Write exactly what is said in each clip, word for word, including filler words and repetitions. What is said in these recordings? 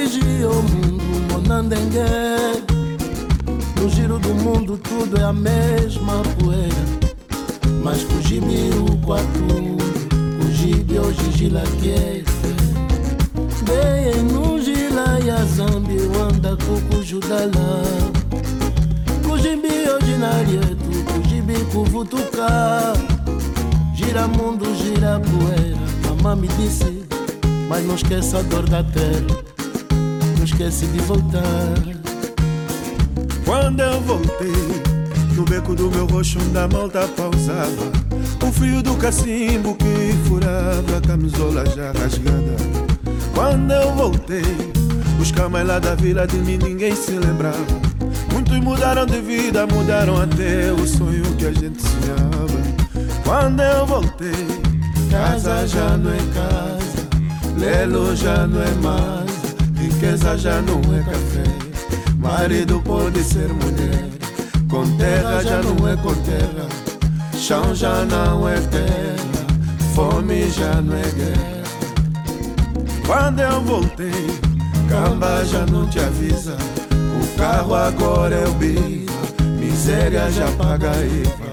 corrigir o mundo, monandengue. No giro do mundo tudo é a mesma poeira. Mas Kujibi o quatro, Kujibi hoje gila que Dei no gila e a zambi anda com Kujudala. Kujibi hoje na rieto, Kujibi kuvutuka. Gira mundo, gira poeira. Mamãe me disse, mas não esqueça a dor da terra. Não esquece de voltar. Quando eu voltei, no beco do meu roxo da malta pausava. O frio do cacimbo que furava a camisola já rasgada. Quando eu voltei, os camais lá da vila de mim ninguém se lembrava. Muitos mudaram de vida, mudaram até o sonho que a gente sonhava. Quando eu voltei, casa já não é casa, lelo já não é mais, riqueza já não é café. Marido pode ser mulher, com terra já não é com terra, chão já não é terra, fome já não é guerra. Quando eu voltei, camba já não te avisa, o carro agora é o bico, miséria já paga a IVA.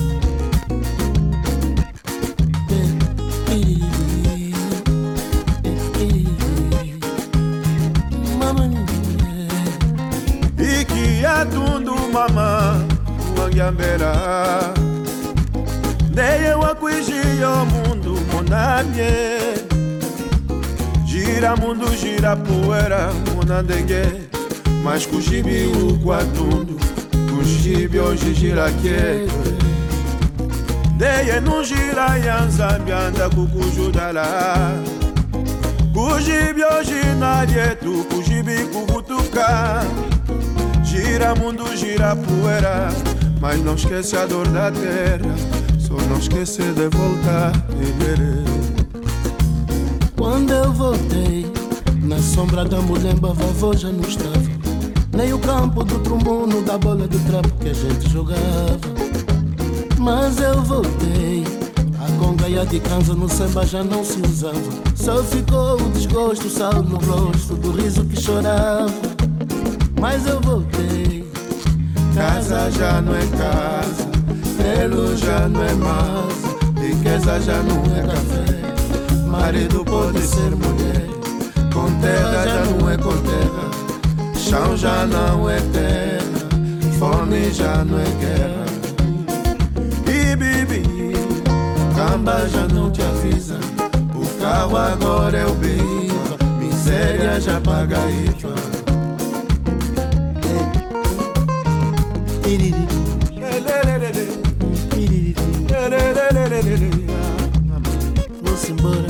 E que é tudo mamã, Anguiambera. Dei eu a cuigir o mundo, monamie. Gira mundo, gira poeira, monandengue. Mas Kujibi o quatundo, Kujibi hoje gira quieto. Dei no gira e anzambi anda com Kujudala. Kujibi hoje na rieto, Kujibi kuvutuka. Gira mundo, gira poeira, mas não esquece a dor da terra, só não esquece de voltar. Quando eu voltei, na sombra da mulemba, vovô já não estava. Nem o campo do trumbuno, da bola do trapo que a gente jogava. Mas eu voltei, a conga e a de canza no samba já não se usava. Só ficou o desgosto, o sal no rosto do riso que chorava. Mas eu voltei, casa já não é casa, pelo já não é mais, riqueza já não é café. Marido pode ser mulher, com terra já não é com terra, chão já não é terra, fome já não é guerra. E bibi, camba já não te avisa, o carro agora é o biva, miséria já paga a IVA. Vou-se embora.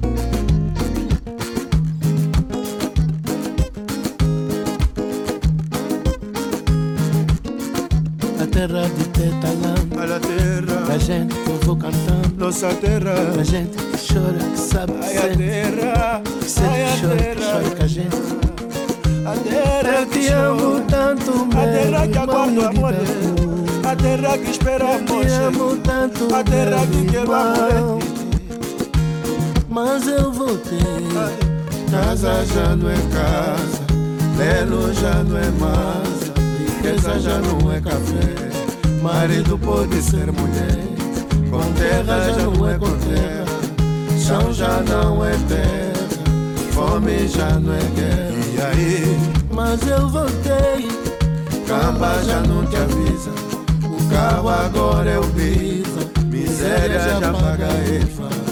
A terra de Tetalã, A la terra, a gente que eu vou cantando, nossa terra, a gente que chora, que sabe, que ai a sente, terra, que sente, ai a que chora, que terra, chora com a gente. a terra Eu que te amo chora, tanto, a terra que meu aguarda irmão amor, de a terra que espera Eu te amor, amo tanto, a terra que meu quer irmão. amor. Mas eu voltei, casa já não é casa, lelo já não é massa, riqueza já não é café. Marido pode ser mulher, com terra já não é com terra, chão já não é terra, fome já não é guerra. E aí, Mas eu voltei, camba já não te avisa, o carro agora é o biva, miséria já paga a IVA.